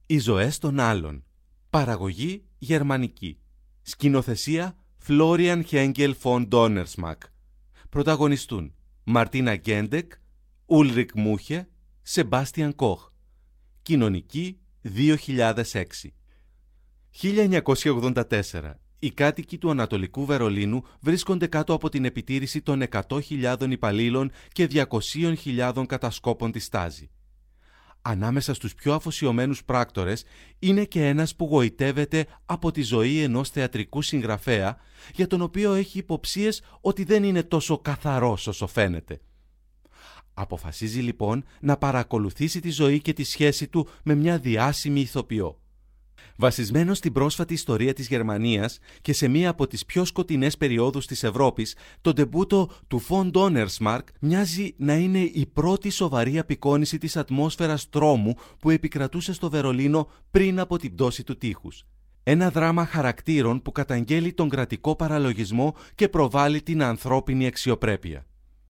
Οι ζωές των άλλων. Παραγωγή γερμανική. Σκηνοθεσία Florian Henkel von Donnersmarck. Πρωταγωνιστούν Μαρτίνα Γκέντεκ, Ούλρικ Μούχε, Σεμπάστιαν Κοχ. Κοινωνική 2006. 1984. Οι κάτοικοι του Ανατολικού Βερολίνου βρίσκονται κάτω από την επιτήρηση των 100.000 υπαλλήλων και 200.000 κατασκόπων της Στάζι. Ανάμεσα στους πιο αφοσιωμένους πράκτορες είναι και ένας που γοητεύεται από τη ζωή ενός θεατρικού συγγραφέα, για τον οποίο έχει υποψίες ότι δεν είναι τόσο καθαρός όσο φαίνεται. Αποφασίζει λοιπόν να παρακολουθήσει τη ζωή και τη σχέση του με μια διάσημη ηθοποιό. Βασισμένο στην πρόσφατη ιστορία της Γερμανίας και σε μία από τις πιο σκοτεινές περιόδους της Ευρώπης, το ντεμπούτο του Von Donnersmarck μοιάζει να είναι η πρώτη σοβαρή απεικόνιση της ατμόσφαιρας τρόμου που επικρατούσε στο Βερολίνο πριν από την πτώση του τείχους. Ένα δράμα χαρακτήρων που καταγγέλει τον κρατικό παραλογισμό και προβάλλει την ανθρώπινη αξιοπρέπεια.